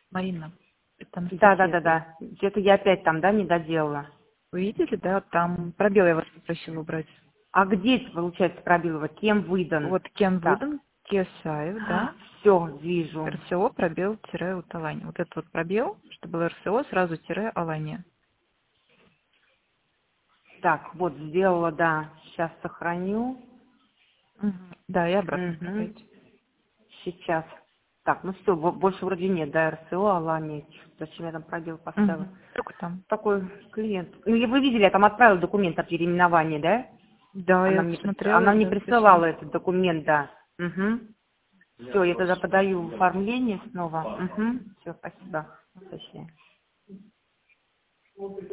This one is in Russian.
Марина, там Да, да, видите, да, да. Где-то я опять там, да, не доделала. вы видели, да, там пробел я вас попросила убрать. А где, получается, пробилова? Кем выдан? Вот Кен Так. Вуден, Кесаев, да, Все, вижу. РСО, пробел, тире, Уталания. Вот этот вот пробел, что было РСО, сразу тире, Алания. Так, вот сделала, да. Сейчас сохраню. Да, и обратно Угу. отправить. Сейчас. Так, ну все, больше вроде нет, да, РСО, Алания. Зачем я там пробел поставила? Только там. Такой клиент. Ну, вы видели, я там отправила документ о переименовании, да? Да, Она я мне, смотрела, она мне да, спасибо. присылала этот документ, да. Угу. Все, я тогда подаю в оформление снова. Угу. Все, спасибо. До свидания.